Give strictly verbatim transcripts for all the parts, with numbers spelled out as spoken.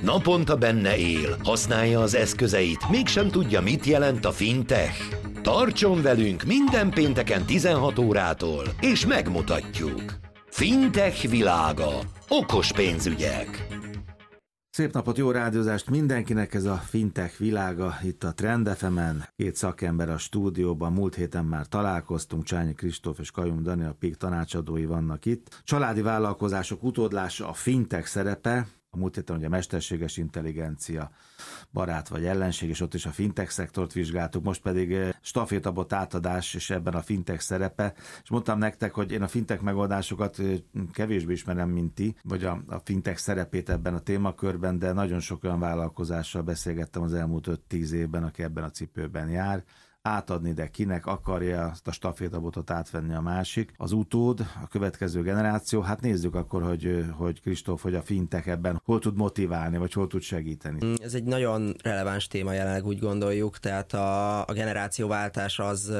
Naponta benne él, használja az eszközeit, mégsem tudja, mit jelent a fintech. Tartson velünk minden pénteken tizenhat órától, és megmutatjuk. Fintech világa. Okos pénzügyek. Szép napot, jó rádiózást mindenkinek, ez a Fintech világa itt a Trend ef emen. Két szakember a stúdióban, múlt héten már találkoztunk, Csányi Kristóf és Kajum Dani, a pé i ká tanácsadói vannak itt. Családi vállalkozások utódlása, a fintech szerepe. A múlt héten ugye a mesterséges intelligencia barát vagy ellenség, és ott is a fintech szektort vizsgáltuk, most pedig stafétabot átadás, és ebben a fintech szerepe. És mondtam nektek, hogy én a fintech megoldásokat kevésbé ismerem, mint ti, vagy a, a fintech szerepét ebben a témakörben, de nagyon sok olyan vállalkozással beszélgettem az elmúlt öt-tíz évben, aki ebben a cipőben jár. Átadni, de kinek akarja azt a stafétabotot átvenni a másik. Az utód, a következő generáció, hát nézzük akkor, hogy, hogy Kristóf, hogy a fintech ebben hol tud motiválni, vagy hol tud segíteni. Ez egy nagyon releváns téma jelenleg, úgy gondoljuk, tehát a, a generációváltás az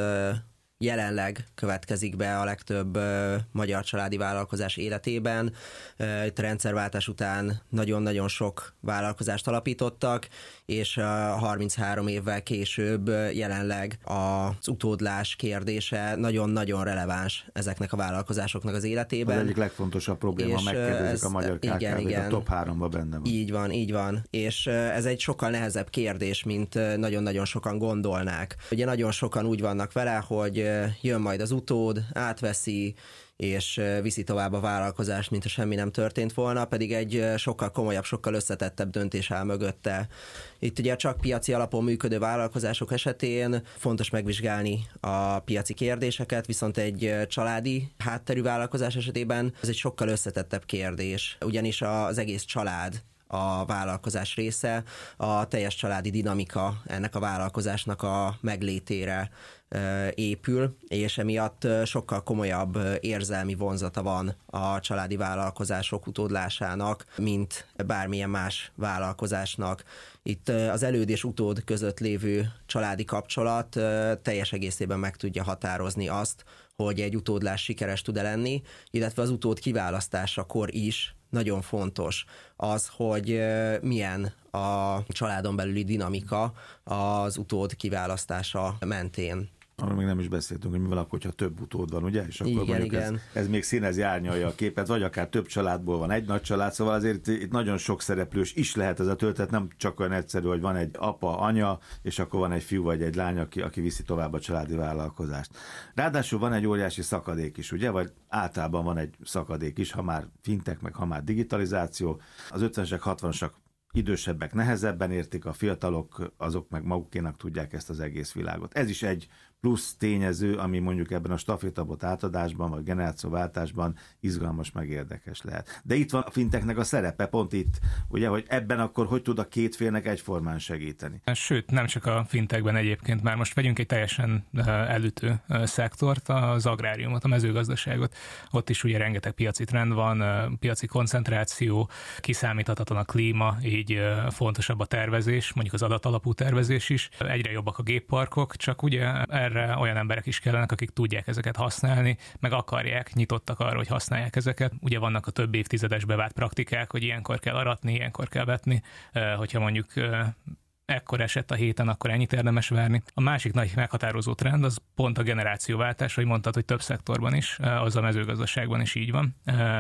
jelenleg következik be a legtöbb uh, magyar családi vállalkozás életében. Uh, itt a rendszerváltás után nagyon-nagyon sok vállalkozást alapítottak, és uh, harminchárom évvel később uh, jelenleg az utódlás kérdése nagyon-nagyon releváns ezeknek a vállalkozásoknak az életében. Az egyik legfontosabb probléma, és, megkérdezik a magyar ká ká vé, a top háromba benne van. Így van, így van. És uh, ez egy sokkal nehezebb kérdés, mint uh, nagyon-nagyon sokan gondolnák. Ugye nagyon sokan úgy vannak vele, hogy jön majd az utód, átveszi, és viszi tovább a vállalkozást, mintha semmi nem történt volna, pedig egy sokkal komolyabb, sokkal összetettebb döntés áll mögötte. Itt ugye csak piaci alapon működő vállalkozások esetén fontos megvizsgálni a piaci kérdéseket, viszont egy családi hátterű vállalkozás esetében ez egy sokkal összetettebb kérdés, ugyanis az egész család a vállalkozás része, a teljes családi dinamika ennek a vállalkozásnak a meglétére épül, és emiatt sokkal komolyabb érzelmi vonzata van a családi vállalkozások utódlásának, mint bármilyen más vállalkozásnak. Itt az előd és utód között lévő családi kapcsolat teljes egészében meg tudja határozni azt, hogy egy utódlás sikeres tud-e lenni, illetve az utód kiválasztásakor is nagyon fontos az, hogy milyen a családon belüli dinamika az utód kiválasztása mentén. Arról még nem is beszéltünk, hogy mi van akkor, hogyha több utód van, ugye? És akkor igen, igen. Ez, ez még színezi, árnyalja a képet, vagy akár több családból van egy nagy család, szóval azért itt nagyon sok szereplős is lehet ez a történet, nem csak olyan egyszerű, hogy van egy apa, anya, és akkor van egy fiú vagy egy lány, aki, aki viszi tovább a családi vállalkozást. Ráadásul van egy óriási szakadék is, ugye? Vagy általában van egy szakadék is, ha már fintech, meg ha már digitalizáció. Az ötvenesek, hatvanosok idősebbek nehezebben értik, a fiatalok azok meg magukénak tudják ezt az egész világot. Ez is egy plusz tényező, ami mondjuk ebben a stafétabot átadásban, vagy generációváltásban izgalmas, meg érdekes lehet. De itt van a fintechnek a szerepe, pont itt, ugye, hogy ebben akkor hogy tud a két félnek egyformán segíteni. Sőt, nem csak a fintechben egyébként, már most vegyünk egy teljesen elütő szektort, az agráriumot, a mezőgazdaságot. Ott is ugye rengeteg piaci trend van, piaci koncentráció, kiszámíthatatlan a klíma, így fontosabb a tervezés, mondjuk az adatalapú tervezés is. Egyre jobbak a gépparkok, csak ugye erre olyan emberek is kellenek, akik tudják ezeket használni, meg akarják, nyitottak arra, hogy használják ezeket. Ugye vannak a több évtizedes bevált praktikák, hogy ilyenkor kell aratni, ilyenkor kell vetni, hogyha mondjuk ekkor esett a héten, akkor ennyit érdemes várni. A másik nagy meghatározó trend az pont a generációváltás, hogy mondtad, hogy több szektorban is, az a mezőgazdaságban is így van.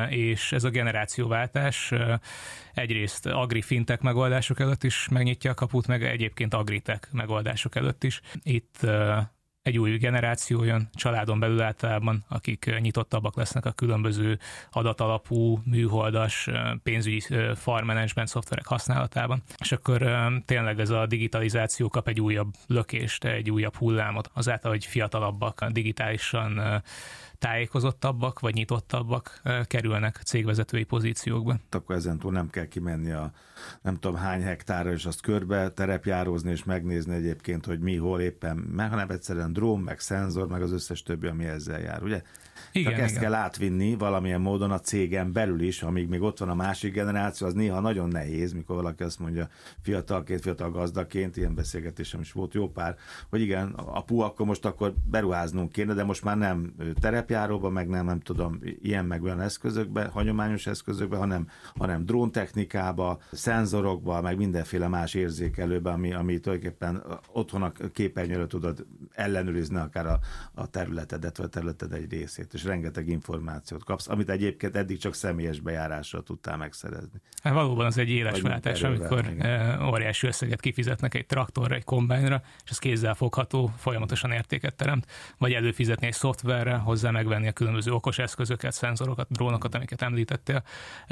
És ez a generációváltás egyrészt agri-fintech megoldások előtt is megnyitja a kaput, meg egyébként agritech megoldások előtt is. Itt egy új generáció jön, családon belül általában, akik nyitottabbak lesznek a különböző adatalapú, műholdas, pénzügyi farmmanagement szoftverek használatában. És akkor tényleg ez a digitalizáció kap egy újabb lökést, egy újabb hullámot, azáltal, hogy fiatalabbak, digitálisan tájékozottabbak vagy nyitottabbak kerülnek cégvezetői pozíciókba. Akkor ezentúl nem kell kimenni a nem tudom hány hektárra, és azt körbe terepjárózni, és megnézni egyébként, hogy mi, hol éppen, meg hanem egyszerűen drón, meg szenzor, meg az összes többi, ami ezzel jár, ugye? Igen, csak ezt igen. kell átvinni valamilyen módon a cégen belül is, amíg még ott van a másik generáció, az néha nagyon nehéz, mikor valaki azt mondja fiatalként, fiatal gazdaként, ilyen beszélgetésem is volt jó pár, hogy igen, apu, akkor most akkor beruháznunk kéne, de most már nem terep terepjáróba, meg nem, nem tudom, ilyen meg olyan eszközökbe, hagyományos eszközökbe, hanem, hanem dróntechnikába, szenzorokba, meg mindenféle más érzékelőbe, ami, ami tulajdonképpen otthon a képernyőről tudod ellenőrizni akár a, a területedet, vagy a területed egy részét, és rengeteg információt kapsz, amit egyébként eddig csak személyes bejárásra tudtál megszerezni. Hát valóban az egy éles váltás, amikor igen. óriási összeget kifizetnek egy traktorra, egy kombányra, és ez kézzelfogható, folyamatosan értéket teremt, vagy előfizetni egy szoftverre, hozzá megvenni a különböző okos eszközöket, szenzorokat, drónokat, amiket említettél,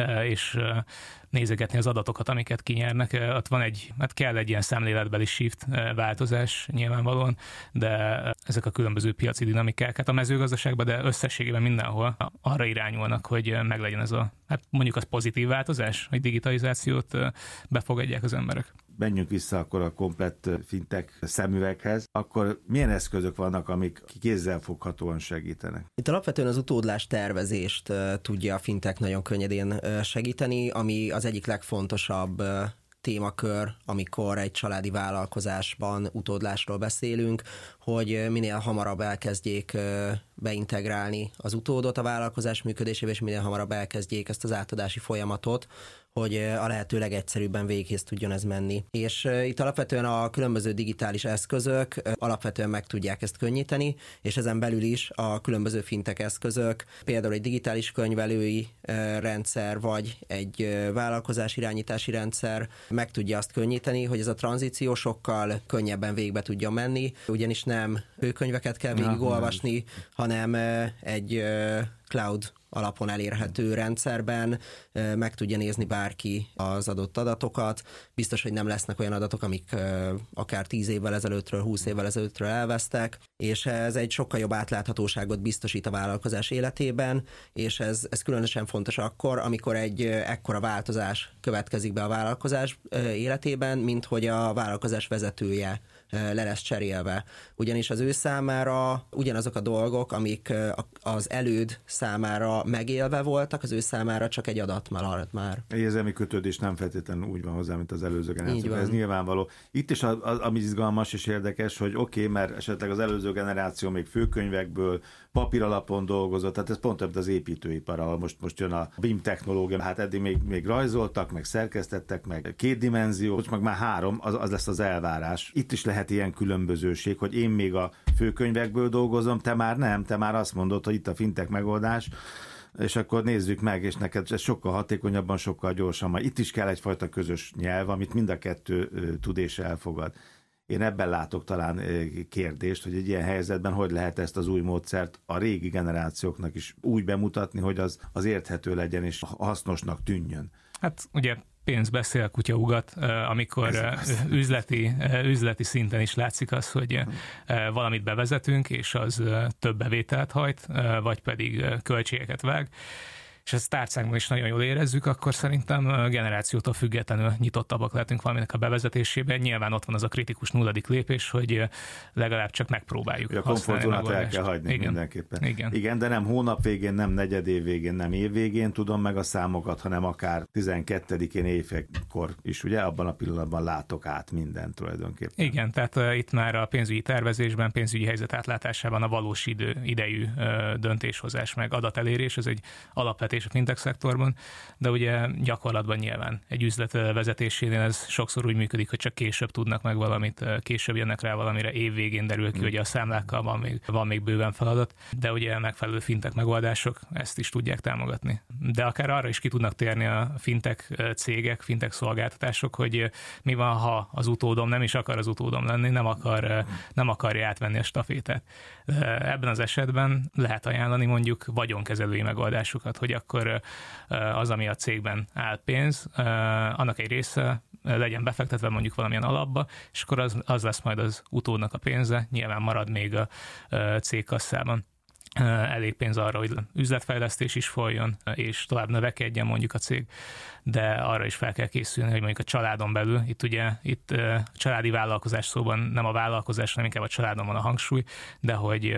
és nézegetni az adatokat, amiket kinyernek. Ott van egy, hát kell egy ilyen szemléletbeli shift változás nyilvánvalóan, de ezek a különböző piaci dinamikák, hát a mezőgazdaságban, de összességében mindenhol arra irányulnak, hogy meglegyen ez a, hát mondjuk az pozitív változás, hogy digitalizációt befogadják az emberek. Menjünk vissza akkor a komplett fintech szemüveghez, akkor milyen eszközök vannak, amik kézzelfoghatóan segítenek? Itt alapvetően az utódlás tervezést tudja a fintech nagyon könnyedén segíteni, ami az egyik legfontosabb témakör, amikor egy családi vállalkozásban utódlásról beszélünk, hogy minél hamarabb elkezdjék beintegrálni az utódot a vállalkozás működésébe, és minél hamarabb elkezdjék ezt az átadási folyamatot, hogy a lehető legegyszerűbben véghez tudjon ez menni. És itt alapvetően a különböző digitális eszközök alapvetően meg tudják ezt könnyíteni, és ezen belül is a különböző fintech eszközök, például egy digitális könyvelői rendszer, vagy egy vállalkozás irányítási rendszer meg tudja azt könnyíteni, hogy ez a tranzíció sokkal könnyebben végbe tudjon menni, ugyanis nem főkönyveket kell végigolvasni, hanem egy cloud alapon elérhető rendszerben meg tudja nézni bárki az adott adatokat. Biztos, hogy nem lesznek olyan adatok, amik akár tíz évvel ezelőttről, húsz évvel ezelőttről elvesztek, és ez egy sokkal jobb átláthatóságot biztosít a vállalkozás életében, és ez, ez különösen fontos akkor, amikor egy ekkora változás következik be a vállalkozás életében, mint hogy a vállalkozás vezetője le lesz cserélve. Ugyanis az ő számára ugyanazok a dolgok, amik az előd számára megélve voltak, az ő számára csak egy adat maradt már. Egy érzelmi kötődés nem feltétlenül úgy van hozzá, mint az előző generáció. Ez nyilvánvaló. Itt is az, az, ami izgalmas és érdekes, hogy oké, okay, mert esetleg az előző generáció még főkönyvekből, papíralapon dolgozott, tehát ez pont több az építőipar, ahol most, most jön a bé i em technológia, hát eddig még, még rajzoltak, meg szerkesztettek, meg két dimenzió, most meg már három, az, az lesz az elvárás. Itt is lehet ilyen különbözőség, hogy én még a főkönyvekből dolgozom, te már nem, te már azt mondod, hogy itt a fintech megoldás, és akkor nézzük meg, és neked ez sokkal hatékonyabban, sokkal gyorsabban. Itt is kell egyfajta közös nyelv, amit mind a kettő tud és elfogad. Én ebben látok talán kérdést, hogy egy ilyen helyzetben hogy lehet ezt az új módszert a régi generációknak is úgy bemutatni, hogy az, az érthető legyen és hasznosnak tűnjön. Hát ugye pénz beszél, kutya ugat, amikor üzleti, üzleti szinten is látszik az, hogy valamit bevezetünk, és az több bevételt hajt, vagy pedig költségeket vág, és ezt tárcánkban is nagyon jól érezzük, akkor szerintem generációtól függetlenül nyitottabbak lehetünk valaminek a bevezetésében. Nyilván ott van az a kritikus nulladik lépés, hogy legalább csak megpróbáljuk. A komfortzónát el kell hagyni. Igen. Mindenképpen. Igen. Igen, de nem hónap végén, nem negyedév végén, nem év végén tudom meg a számokat, hanem akár tizenkettedikén éjfélkor is, ugye abban a pillanatban látok át mindent tulajdonképpen. Igen, tehát uh, itt már a pénzügyi tervezésben, pénzügyi helyzet átlátásában a valós idő, idejű uh, döntéshozás meg adatelérés, ez egy alapvetés a fintech szektorban, de ugye gyakorlatban nyilván egy üzlet vezetésénél ez sokszor úgy működik, hogy csak később tudnak meg valamit, később jönnek rá valamire, év végén derül ki, hmm. hogy a számlákkal van még, van még bőven feladat, de ugye megfelelő fintech megoldások ezt is tudják támogatni. De akár arra is ki tudnak térni a fintech cégek, fintech szolgáltatások, hogy mi van, ha az utódom nem is akar az utódom lenni, nem, akar, nem akarja átvenni a stafétát. Ebben az esetben lehet ajánlani mondjuk vagyonkezelői megoldásokat, hogy akkor az, ami a cégben áll pénz, annak egy része legyen befektetve mondjuk valamilyen alapba, és akkor az, az lesz majd az utódnak a pénze, nyilván marad még a cégkasszában elég pénz arra, hogy üzletfejlesztés is folyjon, és tovább növekedjen mondjuk a cég, de arra is fel kell készülni, hogy mondjuk a családon belül, itt ugye itt családi vállalkozás szóban nem a vállalkozás, hanem inkább a családon van a hangsúly, de hogy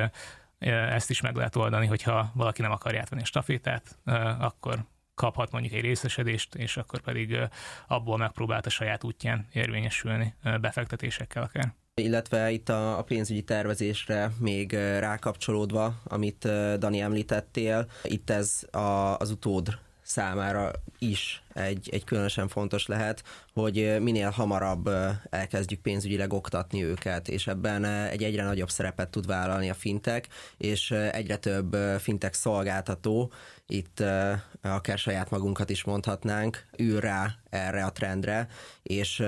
ezt is meg lehet oldani, hogyha valaki nem akarja átvenni a stafétát, akkor kaphat mondjuk egy részesedést, és akkor pedig abból megpróbált a saját útján érvényesülni befektetésekkel akár. Illetve itt a, a pénzügyi tervezésre még rákapcsolódva, amit Dani említettél, itt ez a, az utód számára is egy, egy különösen fontos lehet, hogy minél hamarabb elkezdjük pénzügyileg oktatni őket, és ebben egy egyre nagyobb szerepet tud vállalni a fintech, és egyre több fintech szolgáltató, itt akár saját magunkat is mondhatnánk, ül rá erre a trendre, és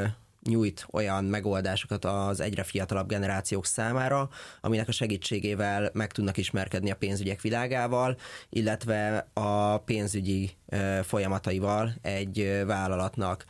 nyújt olyan megoldásokat az egyre fiatalabb generációk számára, aminek a segítségével meg tudnak ismerkedni a pénzügyek világával, illetve a pénzügyi folyamataival egy vállalatnak.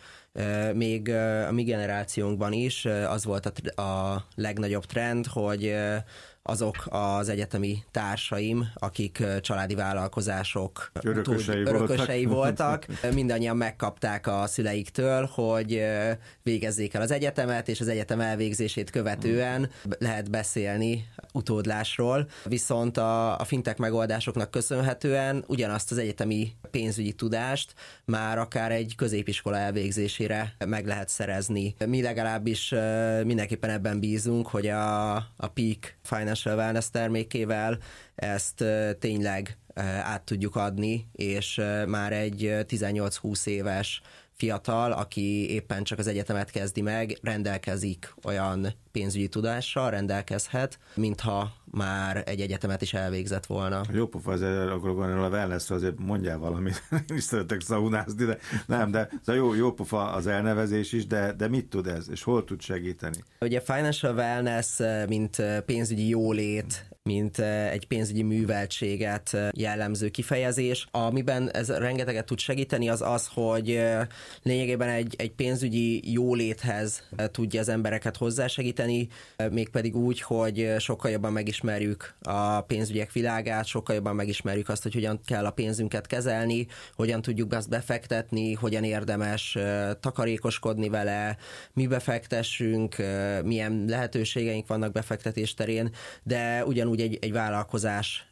Még a mi generációnkban is az volt a, a legnagyobb trend, hogy azok az egyetemi társaim, akik családi vállalkozások örökösei, tud, örökösei voltak, voltak, mindannyian megkapták a szüleiktől, hogy végezzék el az egyetemet, és az egyetem elvégzését követően lehet beszélni utódlásról. Viszont a, a fintech megoldásoknak köszönhetően ugyanazt az egyetemi pénzügyi tudást már akár egy középiskola elvégzésére meg lehet szerezni. Mi legalábbis mindenképpen ebben bízunk, hogy a, a Peak Financial Wellness termékével ezt tényleg át tudjuk adni, és már egy tizennyolc-húsz éves fiatal, aki éppen csak az egyetemet kezdi meg, rendelkezik olyan pénzügyi tudással, rendelkezhet, mintha már egy egyetemet is elvégzett volna. Jó pofa, azért akkor gondolom a wellnessről azért mondjál valamit. Én is szeretek szaunázni, de nem, de jó, jó pofa az elnevezés is, de, de mit tud ez, és hol tud segíteni? Ugye Financial Wellness, mint pénzügyi jólét, mint egy pénzügyi műveltséget jellemző kifejezés. Amiben ez rengeteget tud segíteni, az az, hogy lényegében egy, egy pénzügyi jóléthez tudja az embereket hozzásegíteni, mégpedig úgy, hogy sokkal jobban megismerjük a pénzügyek világát, sokkal jobban megismerjük azt, hogy hogyan kell a pénzünket kezelni, hogyan tudjuk azt befektetni, hogyan érdemes takarékoskodni vele, mi befektessünk, milyen lehetőségeink vannak befektetés terén, de ugyanúgy egy, egy vállalkozás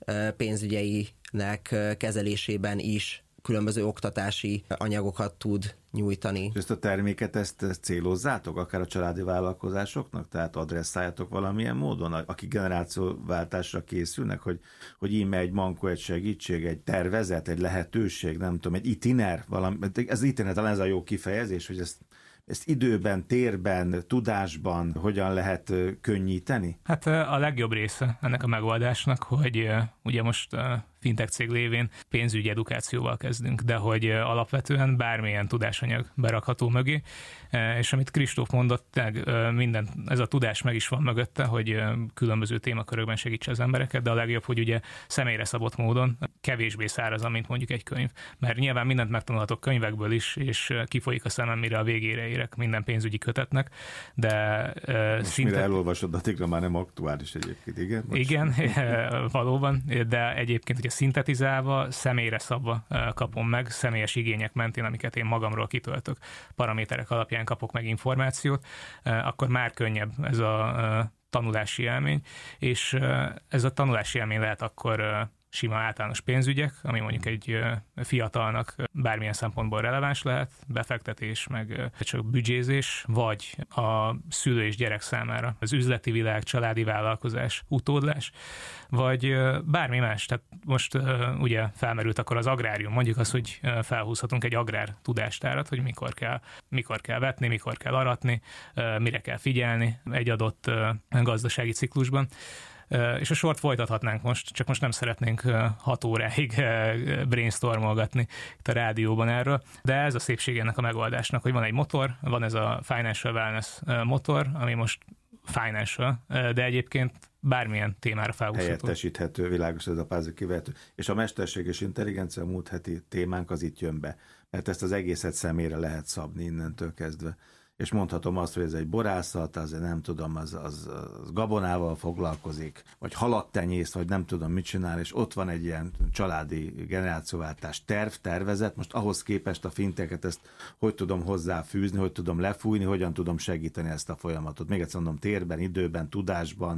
pénzügyeinek kezelésében is különböző oktatási anyagokat tud nyújtani. És ezt a terméket, ezt, ezt célozzátok, akár a családi vállalkozásoknak? Tehát adresszáljátok valamilyen módon, akik generációváltásra készülnek, hogy, hogy íme egy mankó, egy segítség, egy tervezet, egy lehetőség, nem tudom, egy itiner, valami, ez itiner, talán ez a jó kifejezés, hogy ezt Ezt időben, térben, tudásban hogyan lehet könnyíteni? Hát a legjobb része ennek a megoldásnak, hogy ugye most fintech cég lévén pénzügyi edukációval kezdünk, de hogy alapvetően bármilyen tudásanyag berakható mögé, és amit Kristóf mondott, minden, ez a tudás meg is van mögötte, hogy különböző témakörökben segítse az embereket, de a legjobb, hogy ugye személyre szabott módon kevésbé szárazan, mint mondjuk egy könyv. Mert nyilván mindent megtanulhatok könyvekből is, és kifolyik a szemem, mire a végére érek minden pénzügyi kötetnek, de most szinte... mire elolvasod, addigra már nem aktuális egyébként, igen? Most... Igen, valóban, de egyébként ugye szintetizálva, személyre szabva kapom meg, személyes igények mentén, amiket én magamról kitöltök, paraméterek alapján kapok meg információt, akkor már könnyebb ez a tanulási élmény, és ez a tanulási élmény lehet akkor sima általános pénzügyek, ami mondjuk egy fiatalnak bármilyen szempontból releváns lehet, befektetés, meg csak büdzsézés, vagy a szülő és gyerek számára az üzleti világ, családi vállalkozás, utódlás, vagy bármi más. Tehát most ugye felmerült akkor az agrárium, mondjuk azt, hogy felhúzhatunk egy agrár tudástárat, hogy mikor kell, mikor kell vetni, mikor kell aratni, mire kell figyelni egy adott gazdasági ciklusban. És a sort folytathatnánk most, csak most nem szeretnénk hat óráig brainstormolgatni itt a rádióban erről, de ez a szépség ennek a megoldásnak, hogy van egy motor, van ez a Financial Wellness motor, ami most financial, de egyébként bármilyen témára felhúzható. Helyettesíthető, világos ez a pázı kivehető. És a mesterséges intelligencia, a múlt heti témánk az itt jön be, mert ezt az egészet személyre lehet szabni innentől kezdve. És mondhatom azt, hogy ez egy borászat, az nem tudom, az, az, az gabonával foglalkozik, vagy halattenyész, vagy nem tudom mit csinál, és ott van egy ilyen családi generációváltás terv, tervezet, most ahhoz képest a finteket ezt hogy tudom hozzáfűzni, hogy tudom lefújni, hogyan tudom segíteni ezt a folyamatot. Még egyszer mondom, térben, időben, tudásban,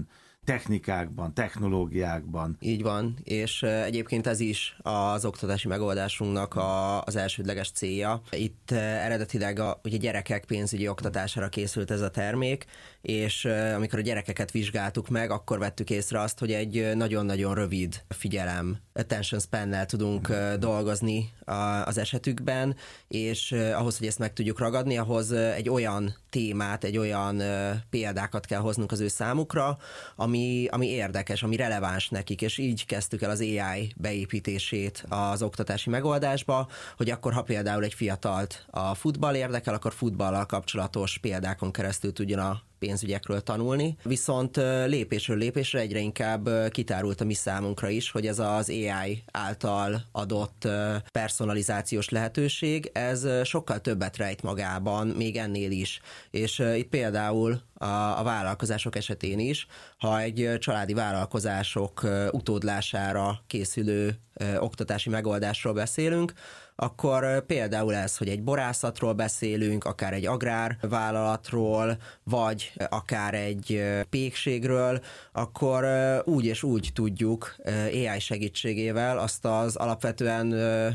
technikákban, technológiákban. Így van, és egyébként ez is az oktatási megoldásunknak a, az elsődleges célja. Itt eredetileg a ugye gyerekek pénzügyi oktatására készült ez a termék, és amikor a gyerekeket vizsgáltuk meg, akkor vettük észre azt, hogy egy nagyon-nagyon rövid figyelem, attention span-nel tudunk dolgozni az esetükben, és ahhoz, hogy ezt meg tudjuk ragadni, ahhoz egy olyan témát, egy olyan példákat kell hoznunk az ő számukra, ami, ami érdekes, ami releváns nekik, és így kezdtük el az á i beépítését az oktatási megoldásba, hogy akkor, ha például egy fiatalt a futball érdekel, akkor futballal kapcsolatos példákon keresztül tudjon a pénzügyekről tanulni, viszont lépésről lépésre egyre inkább kitárult a mi számunkra is, hogy ez az á i által adott personalizációs lehetőség, ez sokkal többet rejt magában, még ennél is. És itt például a, a vállalkozások esetén is, ha egy családi vállalkozások utódlására készülő oktatási megoldásról beszélünk, akkor például ez, hogy egy borászatról beszélünk, akár egy agrárvállalatról, vagy akár egy pékségről, akkor úgy és úgy tudjuk á i segítségével azt az alapvetően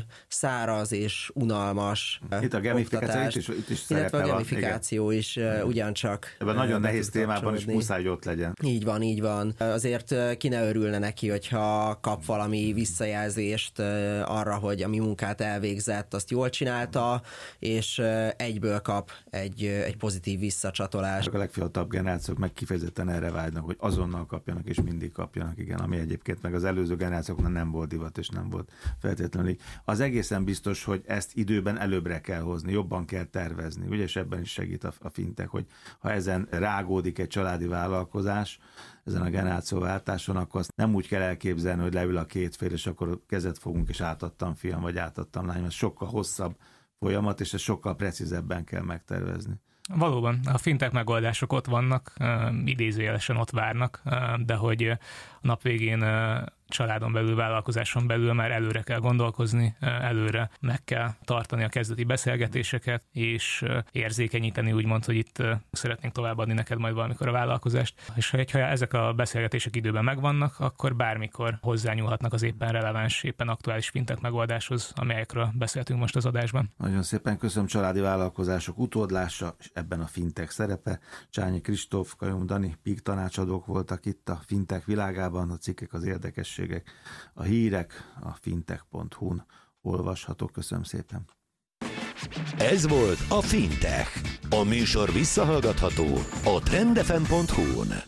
száraz és unalmas itt a gamifikáció is, itt is illetve a gamifikáció van, is igen. ugyancsak. Ebben nagyon nehéz témában is muszáj, hogy ott legyen. Így van, így van. Azért ki ne örülne neki, hogyha kap valami visszajelzést arra, hogy a mi munkát elvégzett, azt jól csinálta, és egyből kap egy, egy pozitív visszacsatolást. A legfiatalabb generációk meg kifejezetten erre vágynak, hogy azonnal kapjanak, és mindig kapjanak, igen, ami egyébként meg az előző generációknak nem volt divat, és nem volt feltétlenül. Az egészen biztos, hogy ezt időben előbbre kell hozni, jobban kell tervezni, ugye, és ebben is segít a, a fintech, hogy ha ezen rágódik egy családi vállalkozás, ezen a generációváltáson, akkor azt nem úgy kell elképzelni, hogy leül a két fél, és akkor kezet fogunk, és átadtam fiam, vagy átadtam lányom. Ez sokkal hosszabb folyamat, és ezt sokkal precízebben kell megtervezni. Valóban, a fintech megoldások ott vannak, idézőjelesen ott várnak, de hogy a nap végén családon belül, vállalkozáson belül már előre kell gondolkozni, előre meg kell tartani a kezdeti beszélgetéseket, és érzékenyíteni úgymond, hogy itt szeretnénk továbbadni neked majd valamikor a vállalkozást. És ha ezek a beszélgetések időben megvannak, akkor bármikor hozzányúlhatnak az éppen releváns, éppen aktuális fintech megoldáshoz, amelyekről beszéltünk most az adásban. Nagyon szépen köszönöm, családi vállalkozások utódlása, és ebben a fintech szerepe. Csányi Kristóf, Kajón Dani, pé i ká tanácsadók voltak itt a fintech világában, a cikkek, az érdekességek, a hírek a fintech pont hu-n olvashatók. Köszönöm szépen. Ez volt a Fintech. A műsor visszahallgatható a trend ef em pont hu-n.